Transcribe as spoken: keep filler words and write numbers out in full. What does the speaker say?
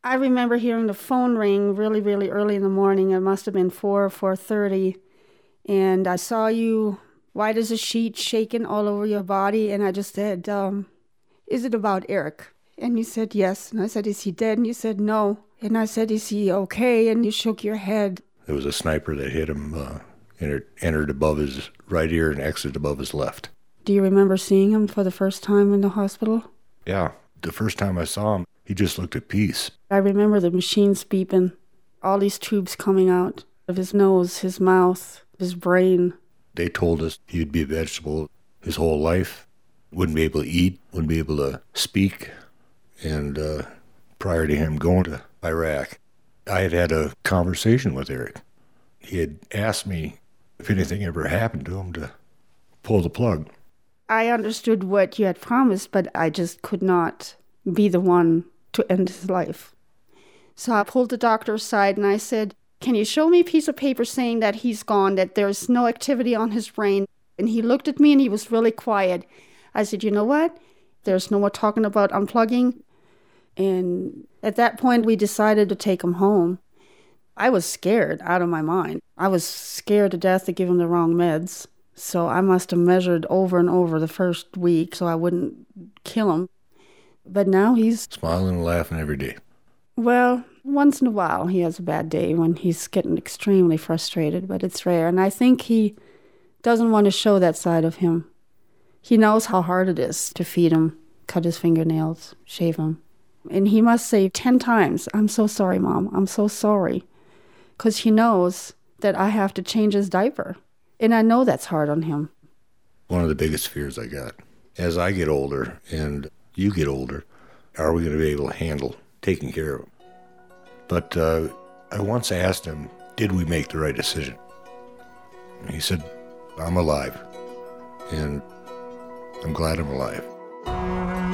I remember hearing the phone ring really, really early in the morning. It must have been four or four thirty. And I saw you white as a sheet shaking all over your body. And I just said, um, is it about Eric? And you said, yes. And I said, is he dead? And you said, no. And I said, is he okay? And you shook your head. There was a sniper that hit him, uh, entered, entered above his right ear and exited above his left. Do you remember seeing him for the first time in the hospital? Yeah. The first time I saw him, he just looked at peace. I remember the machines beeping, all these tubes coming out of his nose, his mouth, his brain. They told us he'd be a vegetable his whole life, wouldn't be able to eat, wouldn't be able to speak. And uh, prior to him going to Iraq, I had had a conversation with Eric. He had asked me if anything ever happened to him to pull the plug. I understood what you had promised, but I just could not be the one to end his life. So I pulled the doctor aside and I said, can you show me a piece of paper saying that he's gone, that there's no activity on his brain? And he looked at me and he was really quiet. I said, you know what? There's no more talking about unplugging. And at that point, we decided to take him home. I was scared out of my mind. I was scared to death to give him the wrong meds. So I must have measured over and over the first week so I wouldn't kill him. But now he's... smiling and laughing every day. Well, once in a while he has a bad day when he's getting extremely frustrated, but it's rare. And I think he doesn't want to show that side of him. He knows how hard it is to feed him, cut his fingernails, shave him. And he must say ten times, I'm so sorry, Mom, I'm so sorry. Because he knows that I have to change his diaper. And I know that's hard on him. One of the biggest fears I got, as I get older and you get older, are we going to be able to handle taking care of him? But uh, I once asked him, did we make the right decision? And he said, I'm alive, and I'm glad I'm alive.